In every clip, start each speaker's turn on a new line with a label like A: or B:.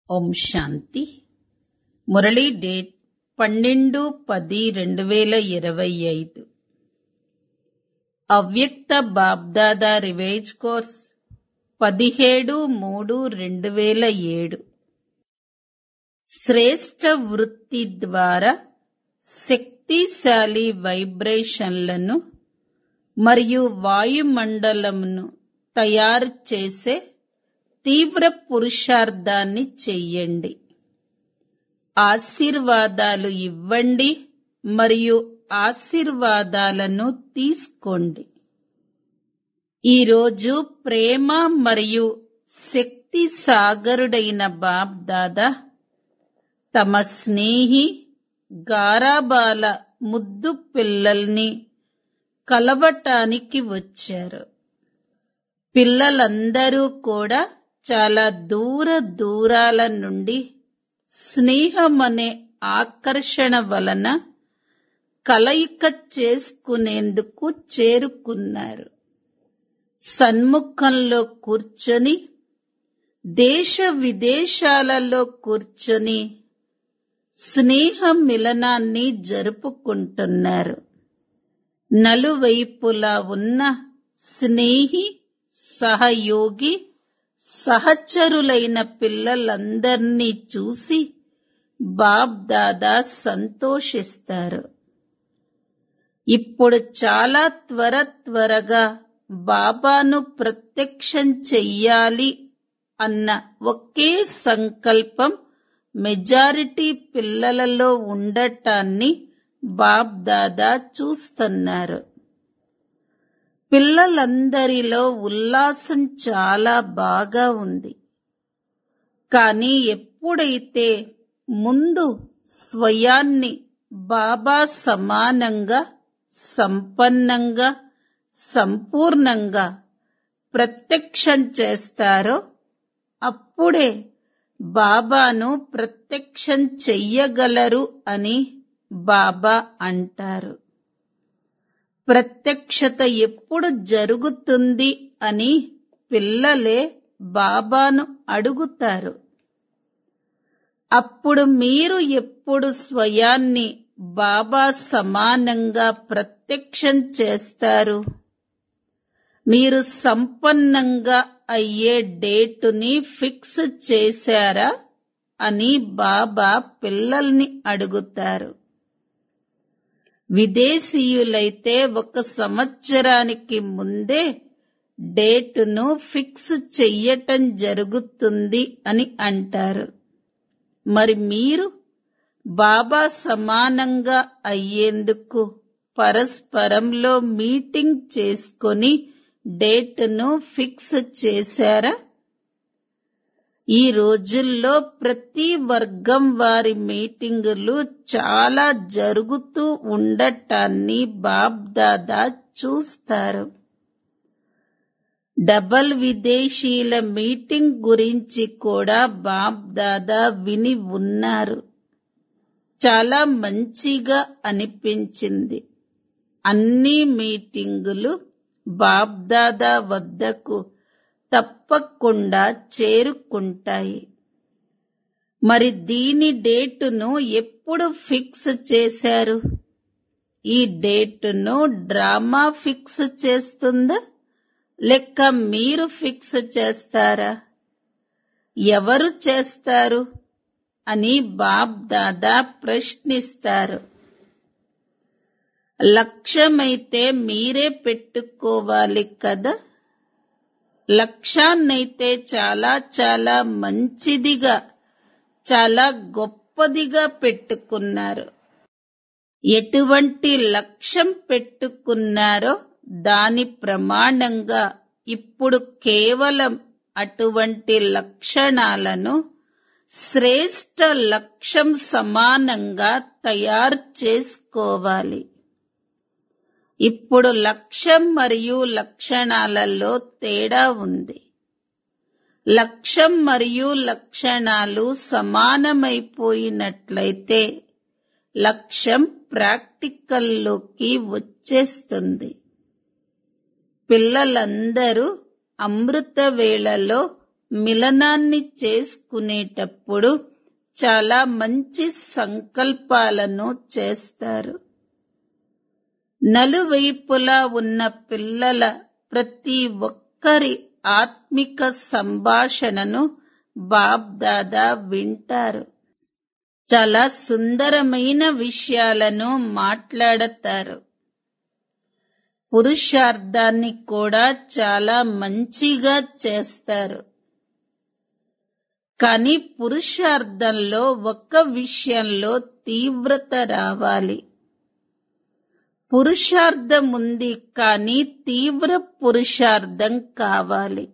A: ఓం శాంతి. Murali date 12-10-2025. అవ్యక్త BapDada revise course 17-3-2007. శ్రేష్ఠ వృత్తి ద్వారా శక్తిశాలి వైబ్రేషన్లను మరియు వాయుమండలంను తయారు చేసే తీవ్ర పురుషార్థాన్ని చెయ్యండి. ఆశీర్వాదాలు ఇవ్వండి మరియు ఆశీర్వాదాలను తీసుకోండి. ఈరోజు ప్రేమ మరియు శక్తి సాగరుడైన బాప్ దాదా తమ స్నేహి గారాబాల ముద్దు పిల్లల్ని కలవటానికి వచ్చారు. పిల్లలందరూ కూడా చాలా దూరాల నుండి స్నేహమనే ఆకర్షణ వలన కలయిక చేసుకునేందుకు చేరుకున్నారు. సన్ముఖంలో కూర్చొని దేశ విదేశాలలో కూర్చొని స్నేహ మిలనాన్ని జరుపుకుంటున్నారు. నలువైపులా ఉన్న స్నేహి, సహయోగి, సహచరులైన పిల్లలందర్నీ చూసి బాప్ దాదా సంతోషిస్తారు. ఇప్పుడు చాలా త్వరగా బాబాను ప్రత్యక్షం చెయ్యాలి అన్న ఒకే సంకల్పం మెజారిటీ పిల్లలలో ఉండటాన్ని బాప్ దాదా చూస్తున్నారు. పిల్లలందరిలో ఉల్లాసం చాలా బాగా ఉంది. కానీ ఎప్పుడైతే ముందు స్వయాన్ని బాబా సమానంగా, సంపన్నంగా, సంపూర్ణంగా ప్రత్యక్షం చేస్తారో అప్పుడే బాబాను ప్రత్యక్షం చెయ్యగలరు అని బాబా అంటారు. ప్రత్యక్షత ఎప్పుడు జరుగుతుంది అని పిల్లలే బాబాను అడుగుతారు. అప్పుడు మీరు ఎప్పుడు స్వయాన్ని బాబా సమానంగా ప్రత్యక్షం చేస్తారు? మీరు సంపన్నంగా అయ్యే డేటుని ఫిక్స్ చేశారా అని బాబా పిల్లల్ని అడుగుతారు. విదేశీయులైతే 1 సంవత్సరానికి ముందే డేటును ఫిక్స్ చెయ్యటం జరుగుతుంది అని అంటారు. మరి మీరు బాబా సమానంగా అయ్యేందుకు పరస్పరంలో మీటింగ్ చేసుకొని డేటును ఫిక్స్ చేశారా? ఈ రోజుల్లో ప్రతి వర్గం వారి మీటింగులు చాలా జరుగుతూ ఉండటాన్ని బాప్ దాదా చూస్తారు. డబల్ విదేశీయుల మీటింగ్ గురించి కూడా బాప్ దాదా విని ఉన్నారు. చాలా మంచిగా అనిపించింది. అన్ని మీటింగులు బాప్ దాదా వద్దకు తప్పకుండా చేరుకుంటాయి. మరి దీని డేటును ఎప్పుడు ఫిక్స్ చేశారు? ఈ డేటును డ్రామా ఫిక్స్ చేస్తుందా లేక మీరు ఫిక్స్ చేస్తారా? ఎవరు చేస్తారు అని బాప్ దాదా ప్రశ్నిస్తారు. లక్ష్యమైతే మీరే పెట్టుకోవాలి కదా. లక్ష్యాన్నైతే చాలా మంచిదిగా, చాలా గొప్పదిగా పెట్టుకున్నారు. ఎటువంటి లక్ష్యం పెట్టుకున్నారో దాని ప్రమాణంగా ఇప్పుడు కేవలం అటువంటి లక్షణాలను శ్రేష్ఠ లక్ష్యం సమానంగా తయారు చేసుకోవాలి. ఇప్పుడు లక్ష్యం మరియు లక్షణాలలో తేడా ఉంది. లక్ష్యం మరియు లక్షణాలు సమానమైపోయినట్లయితే లక్ష్యం ప్రాక్టికల్లోకి వచ్చేస్తుంది. పిల్లలందరూ అమృత వేళలో మిలనాన్ని చేసుకునేటప్పుడు చాలా మంచి సంకల్పాలను చేస్తారు. నలువైపులా ఉన్న పిల్లల ప్రతి ఒక్కరి ఆత్మిక సంభాషణను బాబ్దాదా వింటారు. చాలా సుందరమైన విషయాలను మాట్లాడతారు. పురుషార్థాన్ని కూడా చాలా మంచిగా చేస్తారు. కానీ పురుషార్థంలో ఒక్క విషయంలో తీవ్రత రావాలి. పురుషార్థం ఉంది కానీ తీవ్ర పురుషార్థం కావాలి.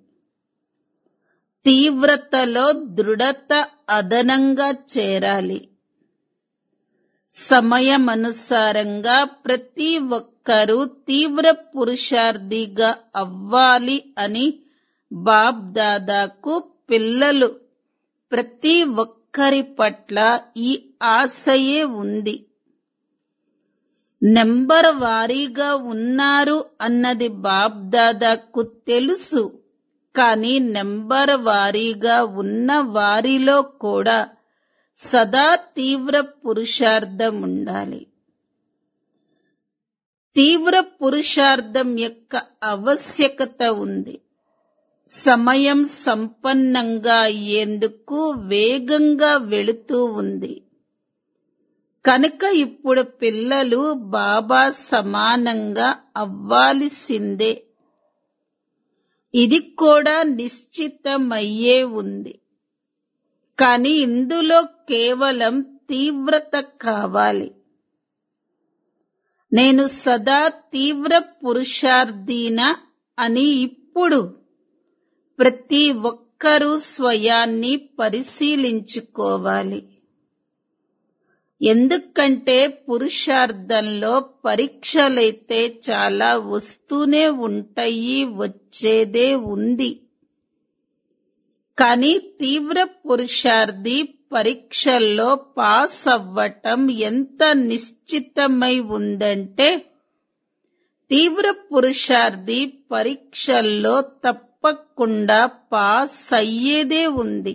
A: తీవ్రతలో దృఢత అదనంగా చేరాలి. సమయమనుసారంగా ప్రతి ఒక్కరూ తీవ్ర పురుషార్థిగా అవ్వాలి అని బాబ్దాదాకు పిల్లలు ప్రతి ఒక్కరి పట్ల ఈ ఆశయే ఉంది. నెంబర్ వారీగా ఉన్నారు అన్నది బాబ్దాదాకు తెలుసు. కానీ నెంబర్ వారీగా ఉన్న వారిలో కూడా సదా తీవ్ర పురుషార్థం ఉండాలి. తీవ్ర పురుషార్థం యొక్క ఆవశ్యకత ఉంది. సమయం సంపన్నంగా అయ్యేందుకు వేగంగా వెళుతూ ఉంది. కనుక ఇప్పుడు పిల్లలు బాబా సమానంగా అవ్వాల్సిందే. ఇది కూడా నిశ్చితమయ్యే ఉంది. కానీ ఇందులో కేవలం తీవ్రత కావాలి. నేను సదా తీవ్ర పురుషార్థినా అని ఇప్పుడు ప్రతి ఒక్కరూ స్వయాన్ని పరిశీలించుకోవాలి. ఎందుకంటే పురుషార్థంలో పరీక్షలైతే చాలా వస్తూనే ఉంటాయి, వచ్చేదే ఉంది. కానీ తీవ్ర పురుషార్థి పరీక్షల్లో పాస్ అవ్వటం ఎంత నిశ్చితమై ఉందంటే తీవ్ర పురుషార్థి పరీక్షల్లో తప్పకుండా పాస్ అయ్యేదే ఉంది.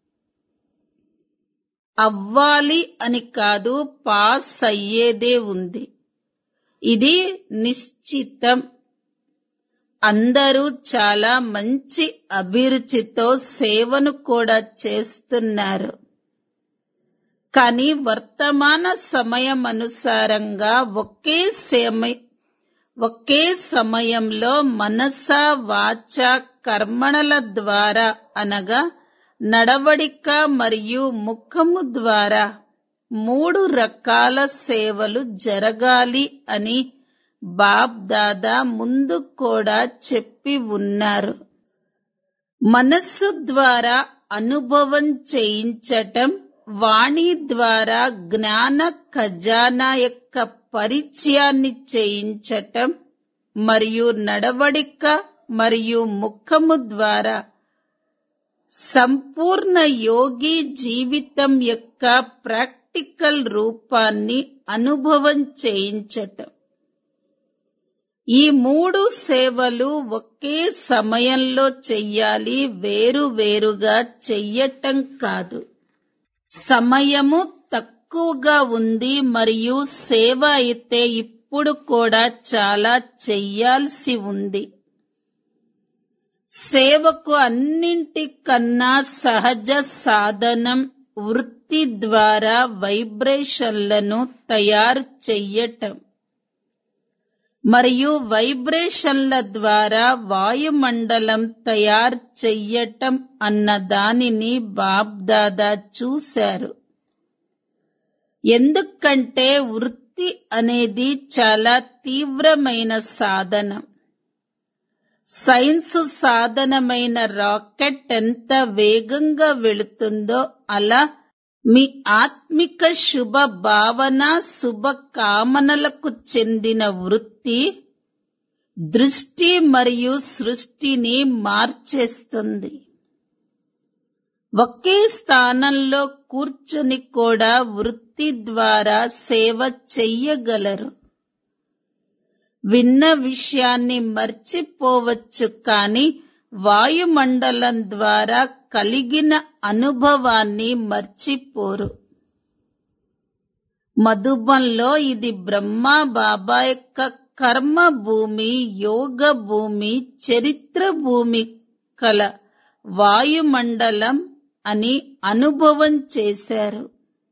A: అవ్వాలి అని కాదు, పాస్ అయ్యేదే ఉంది. ఇది నిశ్చితం. అందరూ చాలా మంచి అభిరుచితో సేవను కూడా చేస్తున్నారు. కానీ వర్తమాన సమయం అనుసారంగా ఒకే సమయంలో మనస వాచ కర్మణల ద్వారా అనగా నడవడిక మరియు ముఖము ద్వారా 3 రకాల సేవలు జరగాలి అని బాబ్ దాదా ముందు కూడా చెప్పి ఉన్నారు. మనస్సు ద్వారా అనుభవం చేయించటం, వాణి ద్వారా జ్ఞాన ఖజానా యొక్క పరిచయాన్ని చేయించటం మరియు నడవడిక మరియు ముఖము ద్వారా సంపూర్ణ యోగి జీవితం యొక్క ప్రాక్టికల్ రూపాన్ని అనుభవం చేయించటం. ఈ 3 సేవలు ఒకే సమయంలో చెయ్యాలి, వేరువేరుగా చెయ్యటం కాదు. సమయము తక్కువగా ఉంది మరియు సేవ అయితే ఇప్పుడు కూడా చాలా చెయ్యాల్సి ఉంది. సేవకు అన్నింటికన్నా సహజ సాధనం వృత్తి ద్వారా వైబ్రేషన్లను తయారు చెయ్యటం మరియు వైబ్రేషన్ల ద్వారా వాయుమండలం తయారు చెయ్యటం అన్న దానిని బాబ్ దాదా చూశారు. ఎందుకంటే వృత్తి అనేది చాలా తీవ్రమైన సాధనం. సైన్స్ సాధనమైన రాకెట్ ఎంత వేగంగా వెళుతుందో అలా మీ ఆత్మిక శుభ భావన, శుభ కామనలకు చెందిన వృత్తి దృష్టి మరియు సృష్టిని మార్చేస్తుంది. ఒకే స్థానంలో కూర్చుని కూడా వృత్తి ద్వారా సేవ చెయ్యగలరు. విన్న విషయాన్ని మర్చిపోవచ్చు, కానీ వాయుమండలం ద్వారా కలిగిన అనుభవాన్ని మర్చిపోరు. మధుబంలో ఇది బ్రహ్మా బాబా యొక్క కర్మ భూమి, యోగ భూమి, చరిత్ర భూమి కల వాయుమండలం అని అనుభవం చేశారు.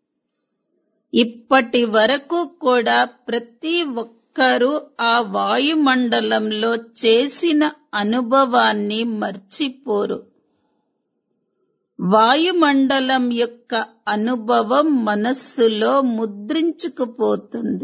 A: ఇప్పటి వరకు కూడా ప్రతి ఒక్కరూ ఆ వాయుమండలంలో చేసిన అనుభవాన్ని మర్చిపోరు. వాయుమండలం యొక్క అనుభవం మనస్సులో ముద్రించుకుపోతుంది.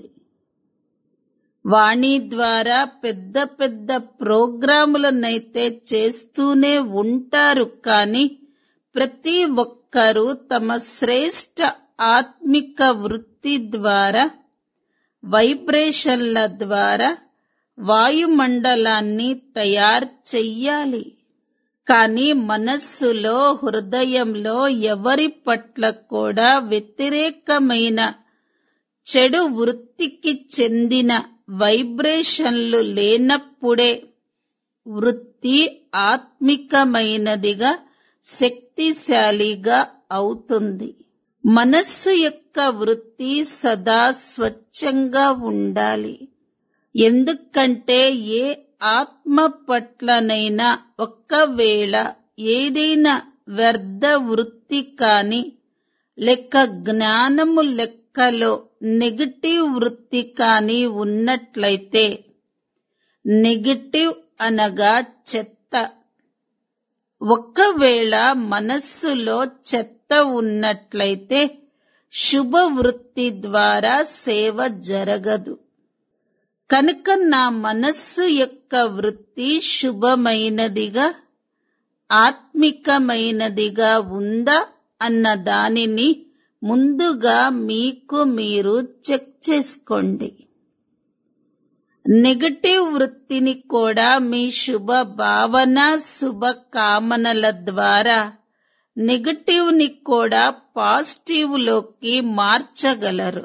A: వాణి ద్వారా పెద్ద పెద్ద ప్రోగ్రాములనైతే చేస్తూనే ఉంటారు, కానీ ప్రతి ఒక్కరూ తమ శ్రేష్ట ఆత్మిక వృత్తి ద్వారా, వైబ్రేషన్ల ద్వారా వాయుమండలాన్ని తయారు చెయ్యాలి. కానీ మనస్సులో, హృదయంలో ఎవరి పట్ల కూడా వ్యతిరేకమైన చెడు వృత్తికి చెందిన వైబ్రేషన్లు లేనప్పుడే వృత్తి ఆత్మికమైనదిగా, శక్తిశాలిగా అవుతుంది. మనస్సు యొక్క వృత్తి సదా స్వచ్ఛంగా ఉండాలి. ఎందుకంటే ఏ ఆత్మ పట్లనైనా ఒక్కవేళ ఏదైనా వ్యర్థ వృత్తి కాని లేక జ్ఞానము లెక్కలో నెగటివ్ వృత్తి కాని ఉన్నట్లయితే, నెగటివ్ అనగా చెత్త, ఒకవేళ మనస్సులో చెత్త ఉన్నట్లయితే శుభ వృత్తి ద్వారా సేవ జరగదు. కనుక నా మనస్సు యొక్క వృత్తి శుభమైనదిగా, ఆత్మికమైనదిగా ఉందా అన్న దానిని ముందుగా మీకు మీరు చెక్ చేసుకోండి. నెగటివ్ వృత్తిని కూడా మీ శుభ భావన, శుభ కామనల ద్వారా నెగటివ్ ని కూడా పాజిటివ్ లోకి మార్చగలరు.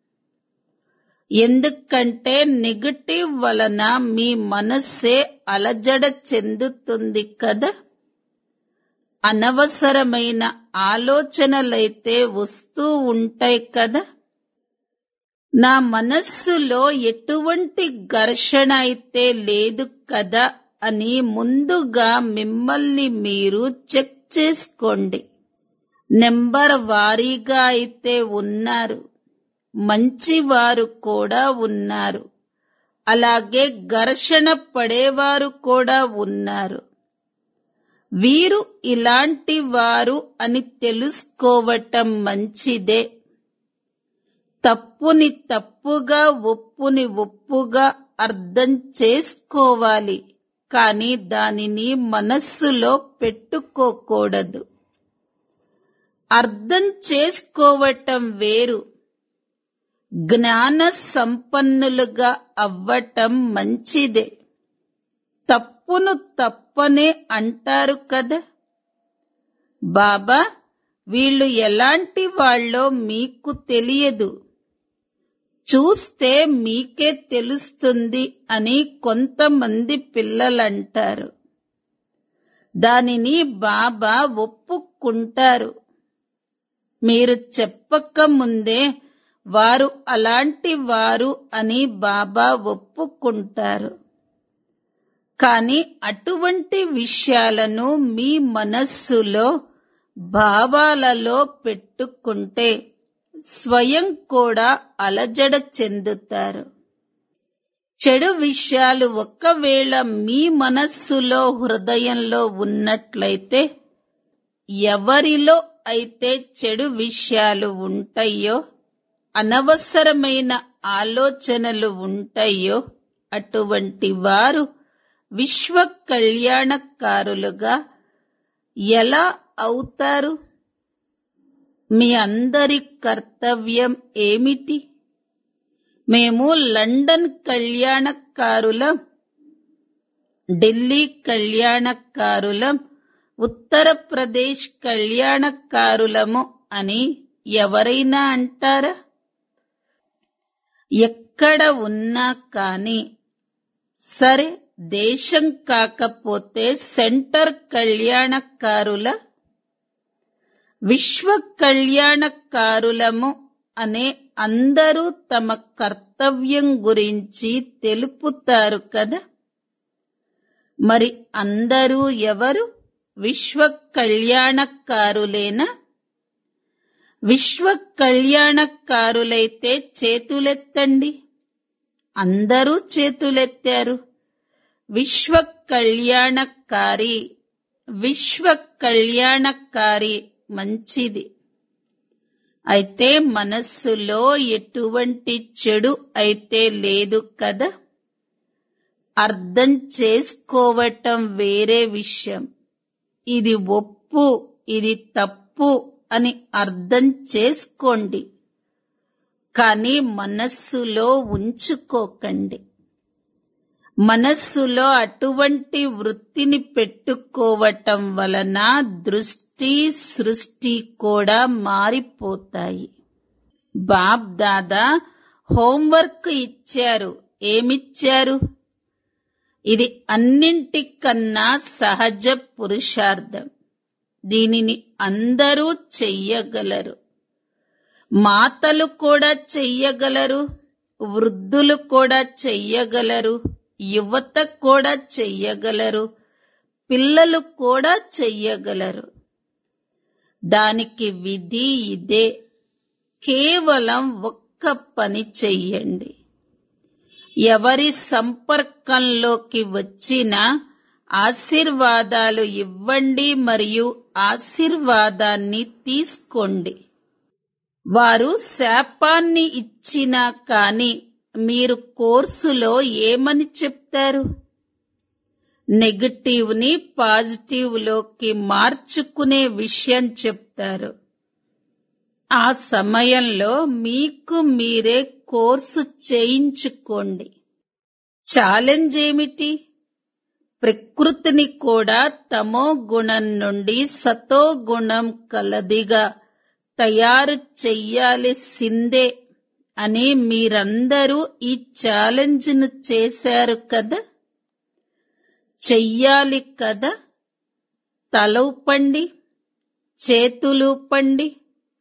A: ఎందుకంటే నెగటివ్ వలన మీ మనస్సే అలజడ చెందుతుంది కదా. అనవసరమైన ఆలోచనలైతే వస్తూ ఉంటాయి కదా. నా మనస్సులో ఎటువంటి ఘర్షణ అయితే లేదు కదా అని ముందుగా మిమ్మల్ని మీరు చెక్ చేసుకోండి. నెంబర్ వారీగా అయితే ఉన్నారు, మంచివారు కూడా ఉన్నారు, అలాగే ఘర్షణ పడేవారు కూడా ఉన్నారు. వీరు ఇలాంటి వారు అని తెలుసుకోవటం మంచిదే. తప్పుని తప్పుగా, ఒప్పుని ఒప్పుగా అర్థం చేసుకోవాలి, కానీ దానిని మనస్సులో పెట్టుకోకూడదు. అర్థం చేసుకోవటం వేరు, జ్ఞాన సంపన్నులుగా అవ్వటం మంచిదే. తప్పును తప్పనే అంటారు కదా. బాబా, వీళ్ళు ఎలాంటి వాళ్ళో మీకు తెలియదు, చూస్తే మీకే తెలుస్తుంది అని కొంతమంది పిల్లలంటారు. దానిని బాబా ఒప్పుకుంటారు. మీరు చెప్పక ముందే వారు అలాంటి వారు అని బాబా ఒప్పుకుంటారు. కానీ అటువంటి విషయాలను మీ మనస్సులో, భావాలలో పెట్టుకుంటే స్వయం కూడా అలజడ చెందుతారు. చెడు విషయాలు ఒకవేళ మీ మనస్సులో, హృదయంలో ఉన్నట్లయితే, ఎవరిలో అయితే చెడు విషయాలు ఉంటాయో, అనవసరమైన ఆలోచనలు ఉంటాయో, అటువంటి వారు విశ్వ కళ్యాణకారులుగా ఎలా అవుతారు? మీ అందరి కర్తవ్యం ఏమిటి? మేము లండన్ కళ్యాణకారులం, ఢిల్లీ కళ్యాణకారులం, ఉత్తరప్రదేశ్ కళ్యాణకారులము అని ఎవరైనా అంటారా? ఎక్కడ ఉన్నా కానీ సరే, దేశం కాకపోతే సెంటర్ కళ్యాణకారుల విశ్వ కళ్యాణకారులము అనే అందరూ తమ కర్తవ్యం గురించి తెలుపుతారు కదా. మరి అందరూ ఎవరు? విశ్వ కళ్యాణకారులేనా? విశ్వ కళ్యాణకారులైతే చేతులెత్తండి. అందరూ చేతులెత్తారు. విశ్వ కళ్యాణకారి, విశ్వ కళ్యాణకారి మంచిది. అయితే మనస్సులో ఎటువంటి చెడు అయితే లేదు కదా. అర్థం చేసుకోవటం వేరే విషయం. ఇది ఒప్పు, ఇది తప్పు అని అర్థం చేసుకోండి, కానీ మనస్సులో ఉంచుకోకండి. మనస్సులో అటువంటి వృత్తిని పెట్టుకోవటం వలన దృష్టి, సృష్టి కూడా మారిపోతాయి. బాప్ దాదా హోంవర్క్ ఇచ్చారు. ఏమిచ్చారు? ఇది అన్నింటికన్నా సహజ పురుషార్థం. దీనిని అందరూ చెయ్యగలరు. మాతలు కూడా చెయ్యగలరు, వృద్ధులు కూడా చెయ్యగలరు, యువత కూడా చెయ్యగలరు, పిల్లలు కూడా చెయ్యగలరు. దానికి విధి ఇదే. కేవలం ఒక్క పని చెయ్యండి. ఎవరి సంపర్కంలోకి వచ్చినా ఆశీర్వాదాలు ఇవ్వండి మరియు ఆశీర్వాదాన్ని తీసుకోండి. వారు శాపాన్ని ఇచ్చినా కాని మీరు కోర్సులో ఏమని చెప్తారు? నెగటివ్ ని పాజిటివ్ లోకి మార్చుకునే విషయం చెప్తారు. ఆ సమయంలో మీకు మీరే కోర్సు చేయించుకోండి. ఛాలెంజ్ ఏమిటి? ప్రకృతిని కూడా తమో గుణం నుండి సతో గుణం కలదిగా తయారు చెయ్యాల్సిందే అని మీరందరూ ఈ ఛాలెంజ్ ను చేశారు కదా. చెయ్యాలి కదా. తలూపండి, చేతులూపండి.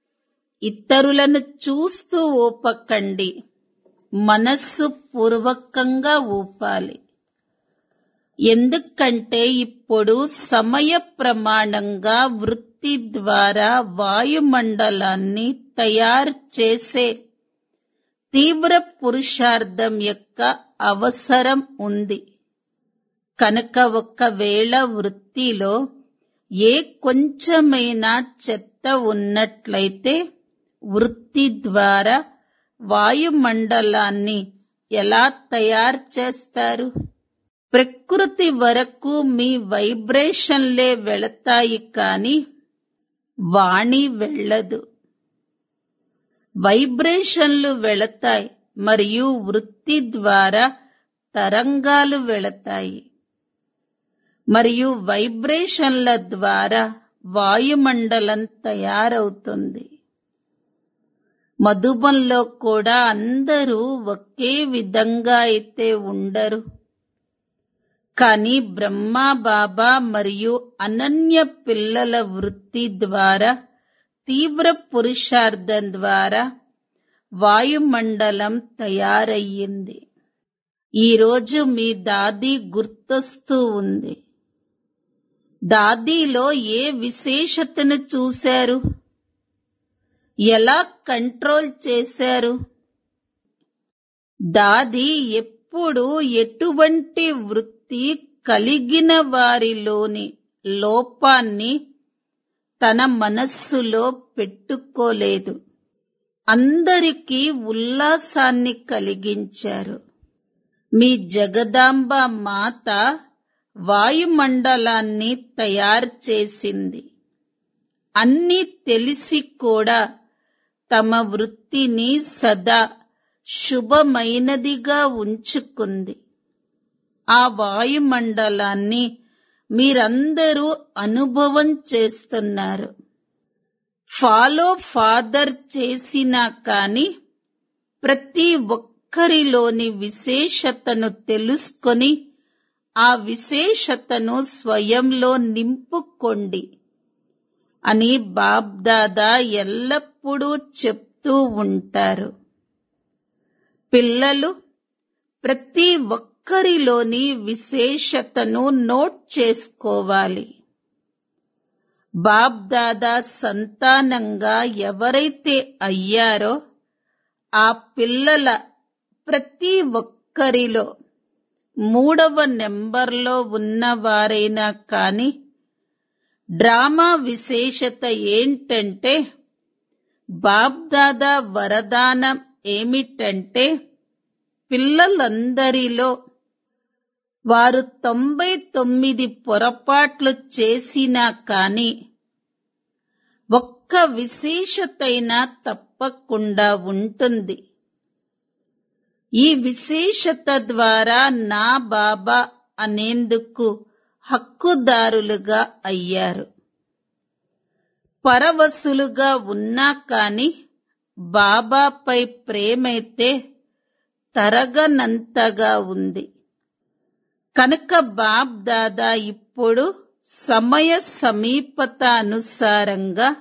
A: ఇతరులను చూస్తూ ఊపకండి, మనస్సు పూర్వకంగా ఊపాలి. ఎందుకంటే ఇప్పుడు సమయ ప్రమాణంగా వృత్తి ద్వారా వాయుమండలాన్ని తయారు చేసే తీవ్ర పురుషార్థం యొక్క అవసరం ఉంది. కనుక ఒకవేళ వృత్తిలో ఏ కొంచెమైనా చెత్త ఉన్నట్లయితే వృత్తి ద్వారా వాయుమండలాన్ని ఎలా తయారు చేస్తారు? ప్రకృతి వరకు మీ వైబ్రేషన్లే వెళతాయి కాని వాణి వెళ్ళదు. వైబ్రేషన్లు వెళతాయి మరియు వృత్తి ద్వారా తరంగాలు వెళతాయి మరియు వైబ్రేషన్ల ద్వారా వాయుమండలం తయారవుతుంది. మధుబంలో కూడా అందరూ ఒకే విధంగా అయితే ఉండరు. కానీ బ్రహ్మా బాబా మరియు అనన్య పిల్లల వృత్తి ద్వారా తీవ్ర పురుషార్థం ద్వారా వాయుమండలం తయారయ్యింది. ఈరోజు మీ దాది గుర్తొస్తూ ఉంది. దాదీలో ఏ విశేషతను చూశారు? ఎలా కంట్రోల్ చేశారు? దాది ఎప్పుడు ఎటువంటి వృత్తి కలిగిన వారిలోని లోపాన్ని తన మనస్సులో పెట్టుకోలేదు. అందరికీ ఉల్లాసాన్ని కలిగించారు. మీ జగదాంబ మాత వాయుమండలాన్ని తయారు చేసింది. అన్నీ తెలిసి కూడా తమ వృత్తిని సదా శుభమైనదిగా ఉంచుకుంది. ఆ వాయుమండలాన్ని మీరందరూ అనుభవం చేస్తున్నారు. ఫాలో ఫాదర్ చేసినా కాని ప్రతి ఒక్కరిలోని విశేషతను తెలుసుకొని ఆ విశేషతను స్వయంలో నింపుకోండి అని బాబ్దాదా ఎల్లప్పుడూ చెప్తూ ఉంటారు. పిల్లలు ప్రతి ఒక్కరిలోని విశేషతను నోట్ చేసుకోవాలి. బాబ్దాదా సంతానంగా ఎవరైతే అయ్యారో ఆ పిల్లల ప్రతి ఒక్కరిలో 3వ నెంబర్లో ఉన్నవారైనా కాని డ్రామా విశేషత ఏంటంటే బాబ్దాదా వరదానం ఏమిటంటే పిల్లలందరిలో వారు 99 పొరపాట్లు చేసినా కాని ఒక్క విశేషతైనా తప్పకుండా ఉంటుంది. ఈ విశేషత ద్వారా నా బాబా అనేందుకు హక్కుదారులుగా అయ్యారు. పరవశులుగా ఉన్నా కాని బాబాపై ప్రేమైతే తరగనంతగా ఉంది. కనుక బాబ్దాదా ఇప్పుడు సమయ సమీపత అనుసారంగా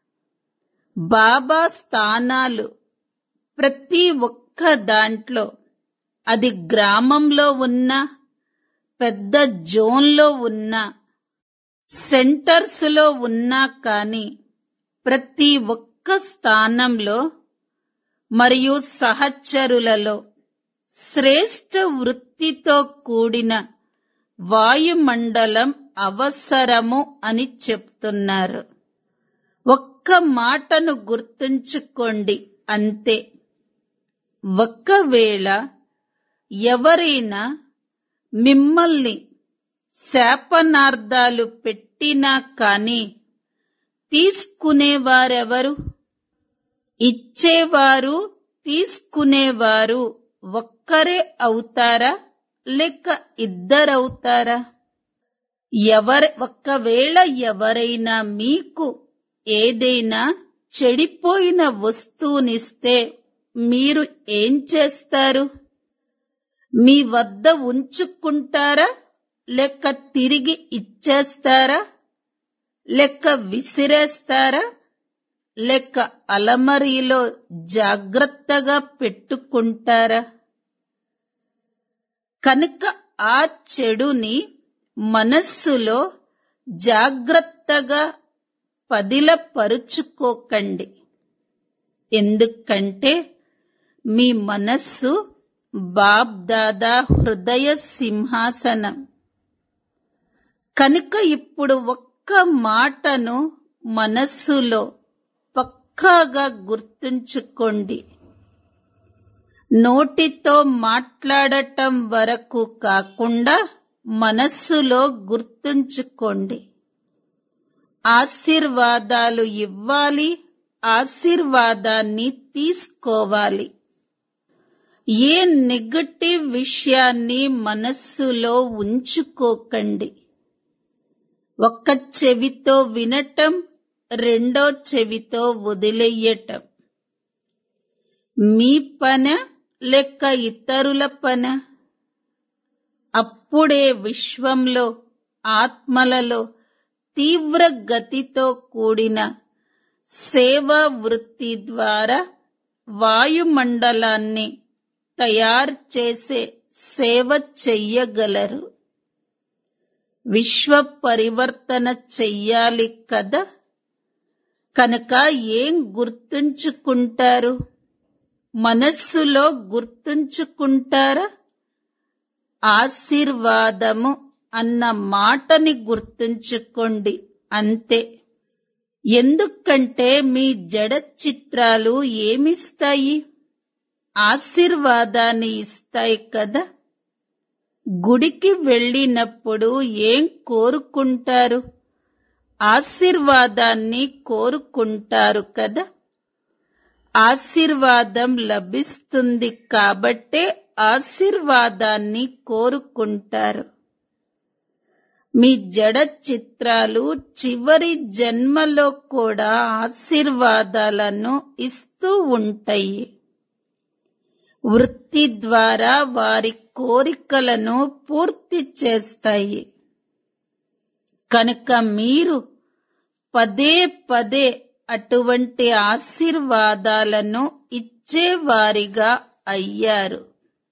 A: బాబా స్థానాలు ప్రతి ఒక్క దాంట్లో, అది గ్రామంలో ఉన్నా, పెద్ద జోన్లో ఉన్నా, సెంటర్స్ లో ఉన్నా కాని ప్రతి ఒక్క స్థానంలో మరియు సహచరులలో శ్రేష్ఠ వృత్తితో కూడిన వాయుమండలం అవసరము అని చెప్తున్నారు. ఒక్క మాటను గుర్తుంచుకోండి అంతే. ఒక్కవేళ ఎవరైనా మిమ్మల్ని శాపనార్థాలు పెట్టినా కాని తీసుకునేవారెవరు? ఇచ్చేవారు తీసుకునేవారు ఒక్కరే అవుతారా లేక ఇద్దరవుతారా? ఒకవేళ ఎవరైనా మీకు ఏదైనా చెడిపోయిన వస్తువునిస్తే మీరు ఏం చేస్తారు? మీ వద్ద ఉంచుకుంటారా లేక తిరిగి ఇచ్చేస్తారా లేక విసిరేస్తారా లేక అలమరీలో జాగ్రత్తగా పెట్టుకుంటారా? కనుక ఆ చెడుని మనస్సులో జాగ్రత్తగా పదిలపరుచుకోకండి. ఎందుకంటే మీ మనస్సు బాబ్దాదా హృదయ సింహాసనం. కనుక ఇప్పుడు ఒక్క మాటను మనస్సులో పక్కాగా గుర్తుంచుకోండి. నోటితో మాట్లాడటం వరకు కాకుండా మనస్సులో గుర్తుంచుకోండి. ఆశీర్వాదాలు ఇవ్వాలి, ఆశీర్వాదాన్ని తీసుకోవాలి. ఏ నెగటివ్ విషయాన్ని మనస్సులో ఉంచుకోకండి. ఒక్క చెవితో వినటం, రెండో చెవితో వదిలేయటం మీ పన లేక ఇతరుల పన? అప్పుడే విశ్వంలో ఆత్మలలో తీవ్ర గతితో కూడిన సేవా వృత్తి ద్వారా వాయుమండలాన్ని తయారు చేసే సేవ చెయ్యగలరు. విశ్వ పరివర్తన చెయ్యాలి కదా. కనుక ఏం గుర్తుంచుకుంటారు? మనస్సులో గుర్తుంచుకుంటారా? ఆశీర్వాదము అన్న మాటని గుర్తుంచుకోండి అంతే. ఎందుకంటే మీ జడ చిత్రాలు ఏమిస్తాయి? ఆశీర్వాదాన్ని ఇస్తాయి కదా. గుడికి వెళ్ళినప్పుడు ఏం కోరుకుంటారు? ఆశీర్వాదాన్ని కోరుకుంటారు కదా. ఆశీర్వాదం లభిస్తుంది కాబట్టే ఆశీర్వాదాన్ని కోరుకుంటారు. మీ జడ చిత్రాలు చివరి జన్మలో కూడా ఆశీర్వాదాలను ఇస్తూ ఉంటాయి. వృత్తి ద్వారా వారి కోరికలను పూర్తి చేస్తాయి. కనుక మీరు పదే పదే అటువంటి ఆశీర్వాదాలను ఇచ్చేవారిగా అయ్యారు.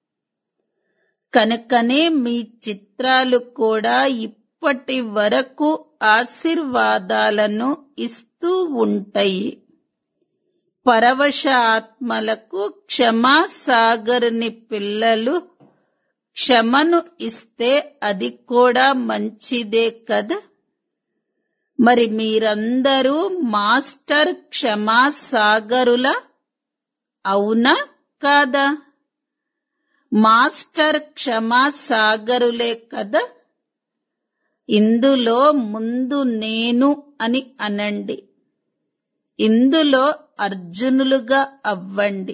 A: కనుకనే మీ చిత్రాలు కూడా ఇప్పటి వరకు ఆశీర్వాదాలను ఇస్తూ ఉంటాయి. పరవశ ఆత్మలకు క్షమాసాగరుని పిల్లలు క్షమను ఇస్తే అది కూడా మంచిదే కదా. మరి మీరందరూ మాస్టర్ క్షమాసాగరుల అవునా కాదా? మాస్టర్ క్షమాసాగరులే కదా. ఇందులో ముందు నేను అని అనండి. ఇందులో అర్జునులుగా అవ్వండి.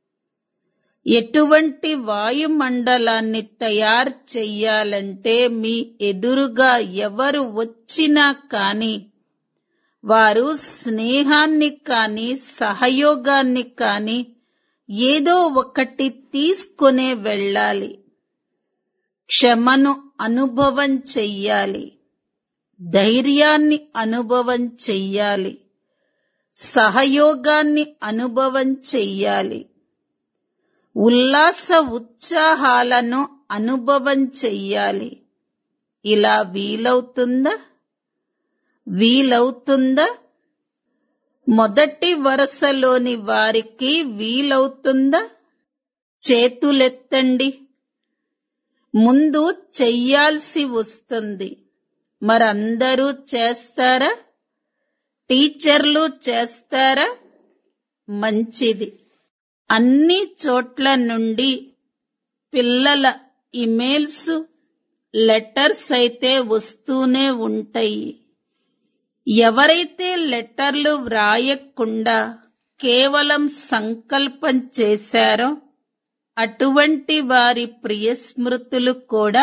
A: ఎటువంటి వాయుమండలాన్ని తయారు చెయ్యాలంటే మీ ఎదురుగా ఎవరు వచ్చినా కాని వారు స్నేహాన్ని కాని సహయోగాన్ని కాని ఏదో ఒకటి తీసుకునే వెళ్ళాలి. క్షమను అనుభవం చెయ్యాలి. ధైర్యాన్ని అనుభవం చెయ్యాలి. సహయోగాన్ని అనుభవం చెయ్యాలి. ఉల్లాస ఉత్సాహాలను అనుభవం చెయ్యాలి. ఇలా వీలవుతుందా? వీలవుతుందా? మొదటి వరుసలోని వారికి వీలవుతుందా? చేతులెత్తండి. ముందు చెయ్యాల్సి వస్తుంది. మరందరూ చేస్తారా? టీచర్లు చేస్తారా? మంచిది. అన్ని చోట్ల నుండి పిల్లల ఇమెయిల్స్, లెటర్స్ అయితే వస్తూనే ఉంటాయి. ఎవరైతే లెటర్లు వ్రాయకుండా కేవలం సంకల్పం చేశారో అటువంటి వారి ప్రియ స్మృతులు కూడా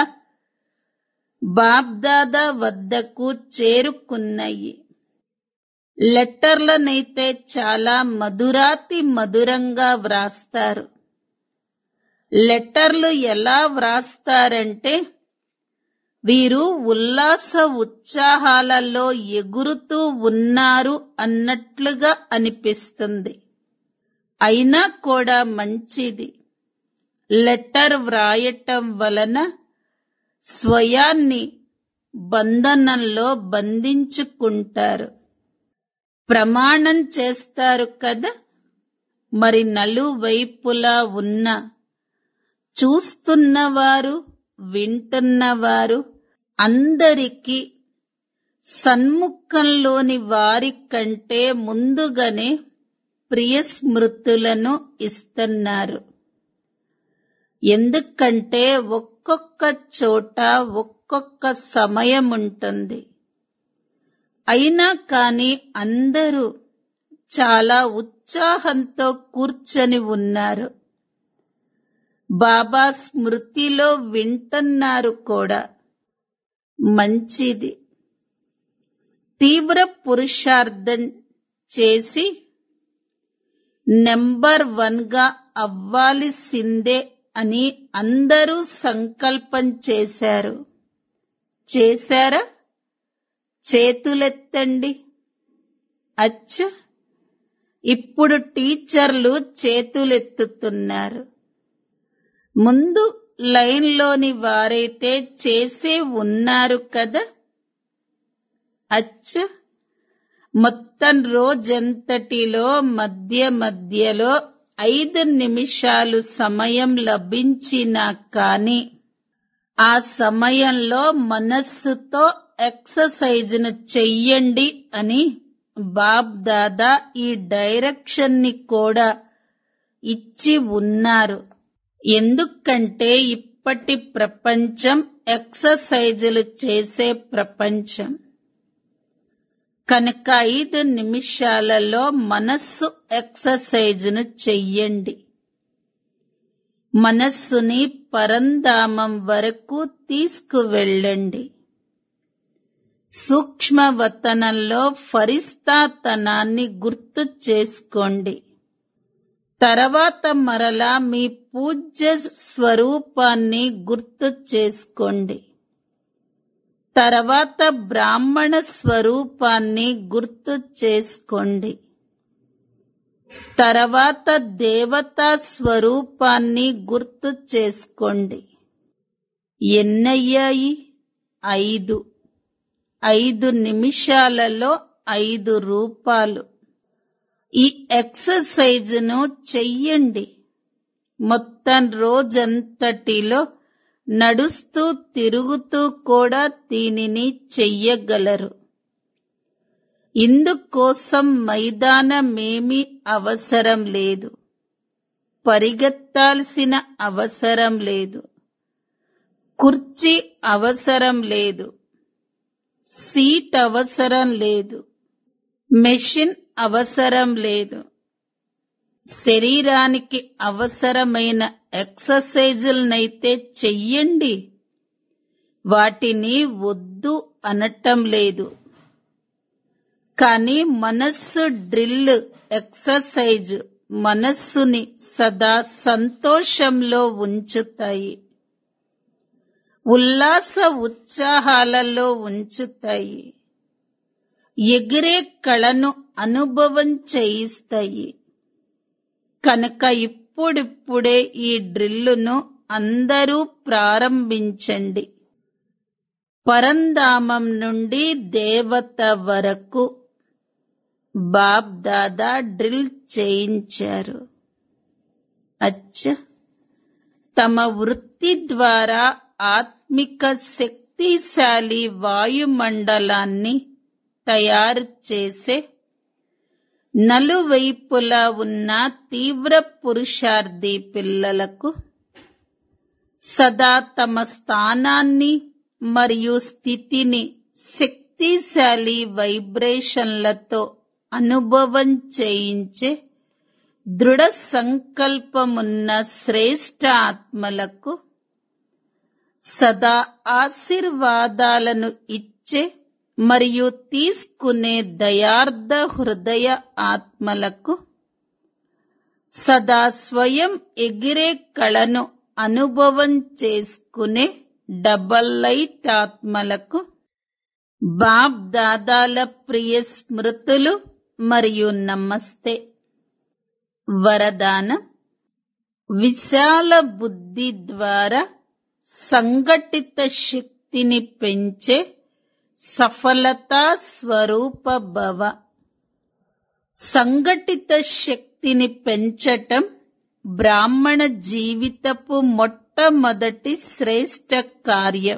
A: బాబ్దాదా వద్దకు చేరుకున్నాయి. లెటర్లనైతే చాలా మధురాతి మధురంగా వ్రాస్తారు. లెటర్లు ఎలా వ్రాస్తారంటే వీరు ఉల్లాస ఉత్సాహాలలో ఎగురుతూ ఉన్నారు అన్నట్లుగా అనిపిస్తుంది. అయినా కూడా మంచిది. లెటర్ వ్రాయటం వలన స్వయాన్ని బంధనంలో బంధించుకుంటారు. ప్రమాణం చేస్తారు కదా. మరి నలువైపులా ఉన్న చూస్తున్నవారు, వింటున్నవారు అందరికీ సన్ముఖంలోని వారి కంటే ముందుగానే ప్రియ స్మృతులను ఇస్తున్నారు. ఎందుకంటే ఒక్కొక్క చోట ఒక్కొక్క సమయం ఉంటుంది. అయినా కాని అందరూ చాలా ఉత్సాహంతో కూర్చొని ఉన్నారు. బాబా స్మృతిలో వింటున్నారు కూడా. మంచిది. తీవ్ర పురుషార్థం చేసి నెంబర్ 1గా అవ్వాల్సిందే అని అందరూ సంకల్పం చేశారు. చేశారా? చేతులెత్తండి. అచ్చ, ఇప్పుడు టీచర్లు చేతులెత్తుతున్నారు. ముందు లైన్లోని వారైతే చేసే ఉన్నారు కదా. అచ్చ, మొత్తం రోజంతటిలో మధ్య మధ్యలో 5 నిమిషాలు సమయం లభించినా కాని ఆ సమయంలో మనస్సుతో ఎక్సర్సైజ్ను చెయ్యండి అని బాబ్ దాదా ఈ డైరెక్షన్ ని కూడా ఇచ్చి ఉన్నారు. ఎందుకంటే ఇప్పటి ప్రపంచం ఎక్సర్సైజులు చేసే ప్రపంచం. కనుక 5 నిమిషాలలో మనస్సు ఎక్సర్సైజ్ను చెయ్యండి. మనస్సుని పరంధామం వరకు తీసుకువెళ్ళండి. సూక్ష్మవతనంలో ఫరిస్తాతనాన్ని గుర్తు చేసుకోండి. తర్వాత మరలా మీ పూజ్య స్వరూపాన్ని గుర్తు చేసుకోండి. తర్వాత బ్రాహ్మణ స్వరూపాన్ని గుర్తు చేసుకోండి. తర్వాత దేవతా స్వరూపాన్ని గుర్తు చేసుకోండి. ఎన్నయ్యాయి? 5. 5 నిమిషాలలో 5 రూపాలు. ఈ ఎక్సర్సైజ్ను చెయ్యండి. మొత్తం రోజంతటిలో నడుస్తూ తిరుగుతూ కూడా దీనిని చెయ్యగలరు. ఇందుకోసం మైదానమేమీ అవసరం లేదు. పరిగెత్తాల్సిన అవసరం లేదు. కుర్చీ అవసరం లేదు. సీట్ అవసరం లేదు. మెషిన్ అవసరం లేదు. శరీరానికి అవసరమైన ఎక్సర్సైజులనైతే చెయ్యండి. వాటిని వద్దు అనటం లేదు. కానీ మనస్సు డ్రిల్ ఎక్సర్సైజ్ మనస్సుని సదా సంతోషంలో ఉంచుతాయి. ఉల్లాస ఉత్సాహాలలో ఉంచుతాయి. ఎగిరే కళను అనుభవం చేయిస్తాయి. కనుక ఇప్పుడిప్పుడే ఈ డ్రిల్లును అందరూ ప్రారంభించండి. పరంధామం నుండి దేవత వరకు బాప్ దాదా డ్రిల్ చేయించారు. అచ్చా, తమ వృత్తి ద్వారా ఆత్మిక శక్తిశాలి వాయుమండలాన్ని తయారు చేసే నలువైపులా ఉన్న తీవ్ర పురుషార్థి పిల్లలకు సదా తమ స్థానాన్ని మరియు స్థితిని శక్తిశాలి వైబ్రేషన్లతో అనుభవం చేయించే దృఢ సంకల్పమున్న శ్రేష్ఠ ఆత్మలకు సదా ఆశీర్వాదాలను ఇచ్చే మరియు తీసుకునే దయార్థ హృదయ ఆత్మలకు సదా స్వయం ఎగిరే కళను అనుభవం చేసుకునే డబల్ లైట్ ఆత్మలకు బాప్ దాదాల ప్రియ స్మృతులు మరియు నమస్తే. వరదానం: విశాల బుద్ధి ద్వారా సంఘటిత శక్తిని పెంచే సఫలతా స్వరూప భవ. సంఘటిత శక్తిని పెంచటం బ్రాహ్మణ జీవితపు మొట్టమొదటి శ్రేష్ఠ కార్యం.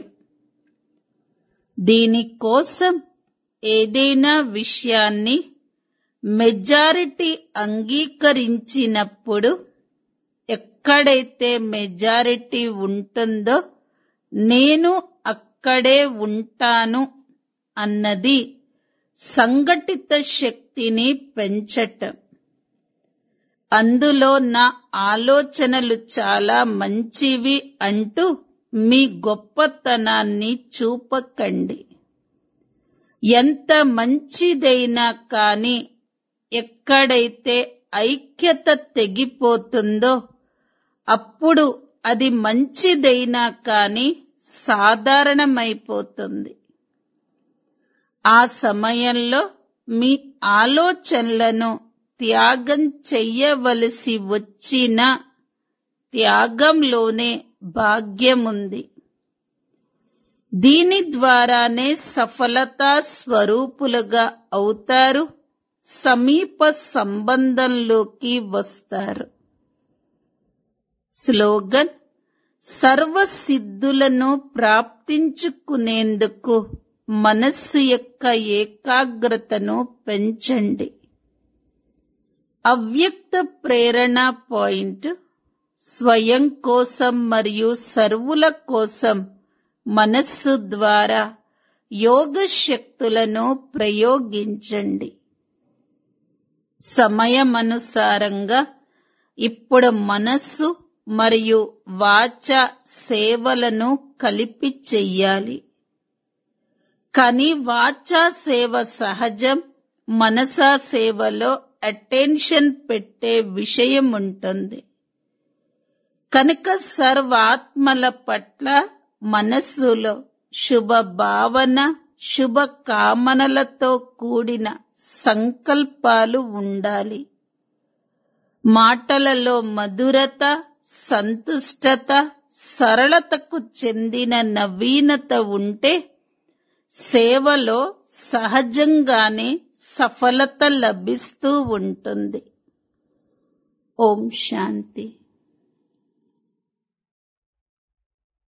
A: దీనికోసం ఏదైనా విషయాన్ని మెజారిటీ అంగీకరించినప్పుడు ఎక్కడైతే మెజారిటీ ఉంటుందో నేను అక్కడే ఉంటాను అన్నది సంఘటిత శక్తిని పెంచటం. అందులో నా ఆలోచనలు చాలా మంచివి అంటూ మీ గొప్పతనాన్ని చూపకండి. ఎంత మంచిదైనా కాని ఎక్కడైతే ఐక్యత తెగిపోతుందో అప్పుడు అది మంచిదైనా కాని సాధారణమైపోతుంది. ఆ సమయంలో మీ ఆలోచనలను త్యాగం చెయ్యవలసి వచ్చిన త్యాగంలోనే భాగ్యముంది. దీని ద్వారానే సఫలతా స్వరూపులుగా అవుతారు, సమీప సంబంధంలోకి వస్తారు. స్లోగన్: సర్వసిద్ధులను ప్రాప్తించుకునేందుకు మనస్సు యొక్క ఏకాగ్రతను పెంచండి. అవ్యక్త ప్రేరణ పాయింట్: స్వయం కోసం మరియు సర్వుల కోసం మనస్సు ద్వారా యోగ శక్తులను ప్రయోగించండి. సమయమనుసారంగా ఇప్పుడు మనస్సు మరియు వాచ సేవలను కలిపి చెయ్యాలి. కానీ వాచా సేవ సహజం మనసా సేవలో అటెన్షన్ పెట్టే విషయం ఉంటుంది. కనుక సర్వాత్మల పట్ల మనస్సులో శుభ భావన, శుభ కామనలతో కూడిన సంకల్పాలు ఉండాలి. మాటలలో మధురత, సంతుష్టత, సరళతకు చెందిన నవీనత ఉంటే సేవలో సహజంగానే సఫలత లభిస్తూ ఉంటుంది. ఓం శాంతి.